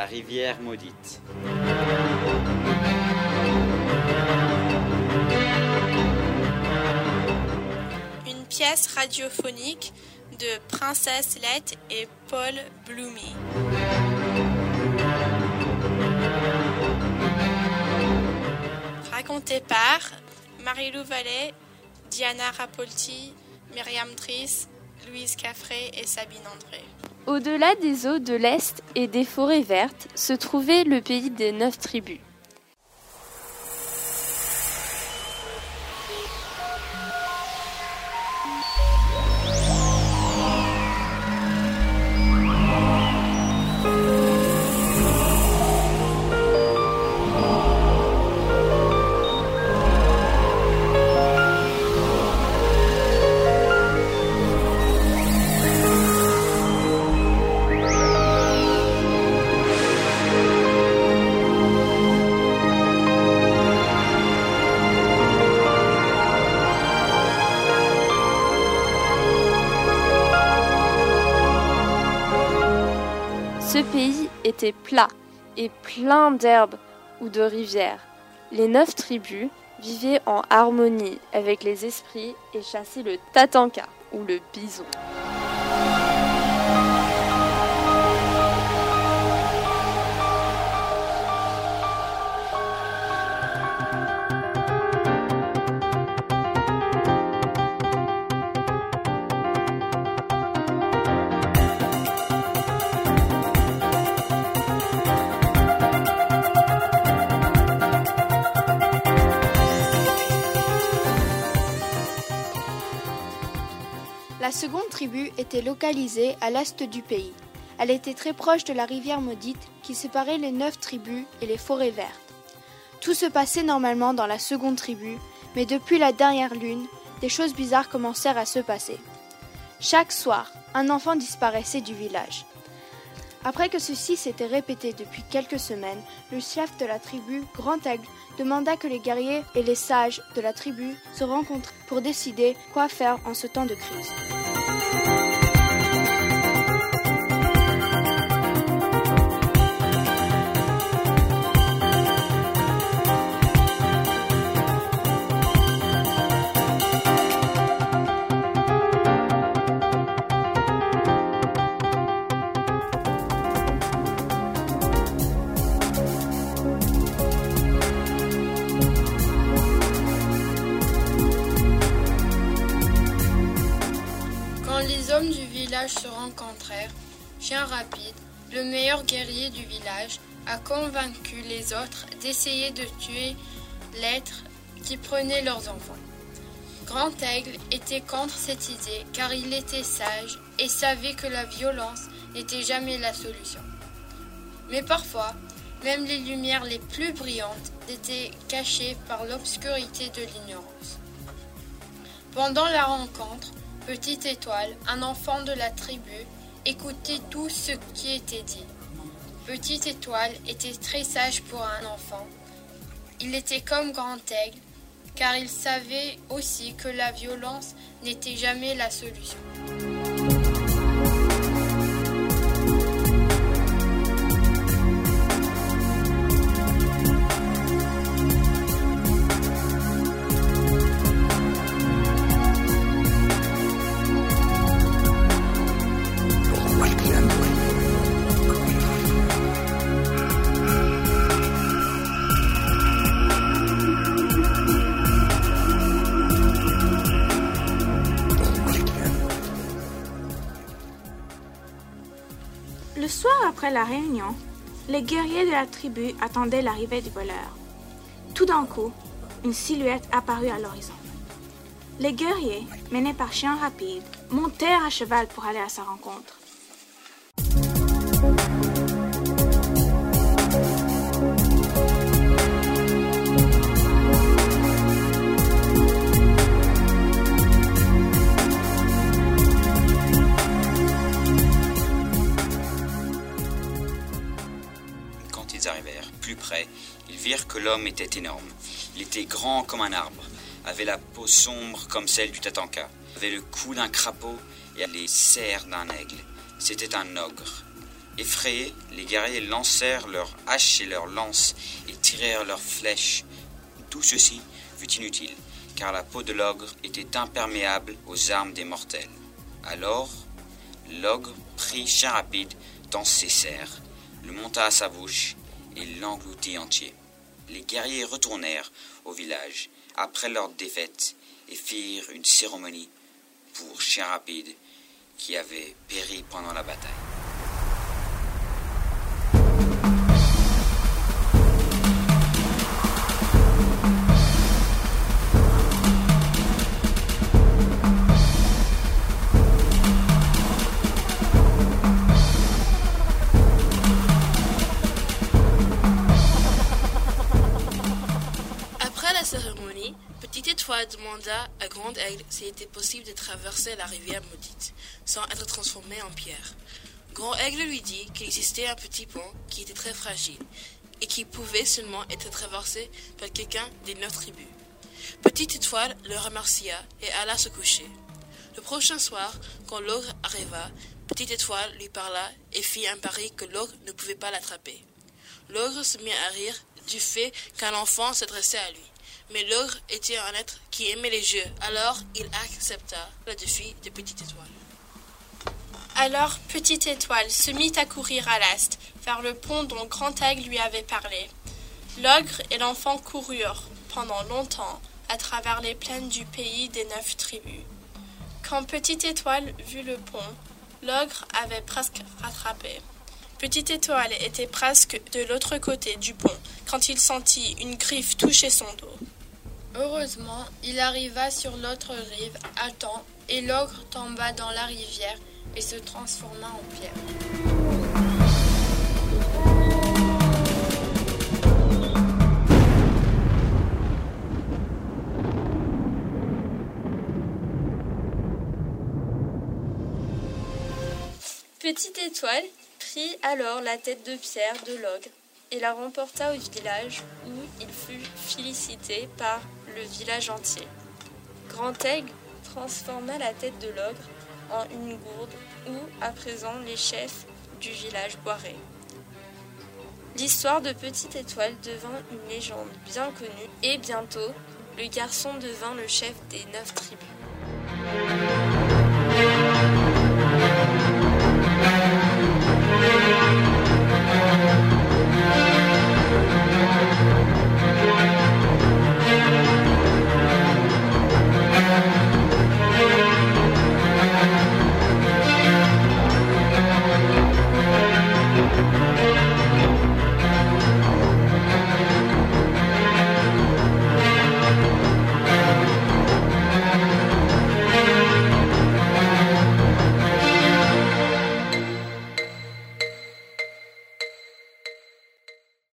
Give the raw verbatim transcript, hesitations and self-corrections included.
la rivière maudite. Une pièce radiophonique de Princesse Lett et Paul Bloomy. Raconté par Marie-Lou Vallée, Diana Rapolti, Myriam Triss, Louise Caffré et Sabine André. Au-delà des eaux de l'Est et des forêts vertes se trouvait le pays des neuf tribus. Ce pays était plat et plein d'herbes ou de rivières. Les neuf tribus vivaient en harmonie avec les esprits et chassaient le tatanka ou le bison. La seconde tribu était localisée à l'est du pays. Elle était très proche de la rivière maudite qui séparait les neuf tribus et les forêts vertes. Tout se passait normalement dans la seconde tribu, mais depuis la dernière lune, des choses bizarres commencèrent à se passer. Chaque soir, un enfant disparaissait du village. Après que ceci s'était répété depuis quelques semaines, le chef de la tribu, Grand Aigle, demanda que les guerriers et les sages de la tribu se rencontrent pour décider quoi faire en ce temps de crise. Les hommes du village se rencontrèrent. Chien Rapide, le meilleur guerrier du village, a convaincu les autres d'essayer de tuer l'être qui prenait leurs enfants. Grand Aigle était contre cette idée car il était sage et savait que la violence n'était jamais la solution. Mais parfois, même les lumières les plus brillantes étaient cachées par l'obscurité de l'ignorance. Pendant la rencontre, Petite Étoile, un enfant de la tribu, écoutait tout ce qui était dit. Petite Étoile était très sage pour un enfant. Il était comme Grand Aigle, car il savait aussi que la violence n'était jamais la solution. Le soir après la réunion, les guerriers de la tribu attendaient l'arrivée du voleur. Tout d'un coup, une silhouette apparut à l'horizon. Les guerriers, menés par Chien Rapide, montèrent à cheval pour aller à sa rencontre. Ils arrivèrent plus près, ils virent que l'homme était énorme. Il était grand comme un arbre, avait la peau sombre comme celle du tatanka, avait le cou d'un crapaud et les serres d'un aigle. C'était un ogre. Effrayés, les guerriers lancèrent leurs haches et leurs lances et tirèrent leurs flèches. Tout ceci fut inutile, car la peau de l'ogre était imperméable aux armes des mortels. Alors, l'ogre prit Chien Rapide dans ses serres, le monta à sa bouche et l'engloutit entier. Les guerriers retournèrent au village après leur défaite et firent une cérémonie pour Chien Rapide qui avait péri pendant la bataille. Cérémonie, Petite Étoile demanda à Grand Aigle s'il était possible de traverser la rivière maudite sans être transformé en pierre. Grand Aigle lui dit qu'il existait un petit pont qui était très fragile et qui pouvait seulement être traversé par quelqu'un des neuf tribus. Petite Étoile le remercia et alla se coucher. Le prochain soir, quand l'ogre arriva, Petite Étoile lui parla et fit un pari que l'ogre ne pouvait pas l'attraper. L'ogre se mit à rire du fait qu'un enfant s'adressait à lui. Mais l'ogre était un être qui aimait les jeux, alors il accepta le défi de Petite Étoile. Alors Petite Étoile se mit à courir à l'ast, vers le pont dont Grand Aigle lui avait parlé. L'ogre et l'enfant coururent pendant longtemps à travers les plaines du pays des neuf tribus. Quand Petite Étoile vit le pont, l'ogre avait presque rattrapé. Petite Étoile était presque de l'autre côté du pont quand il sentit une griffe toucher son dos. Heureusement, il arriva sur l'autre rive à temps et l'ogre tomba dans la rivière et se transforma en pierre. Petite Étoile prit alors la tête de pierre de l'ogre et la remporta au village où il fut félicité par le village entier. Grand Aigle transforma la tête de l'ogre en une gourde où, à présent, les chefs du village boiraient. L'histoire de Petite Étoile devint une légende bien connue et bientôt, le garçon devint le chef des neuf tribus. Thank you.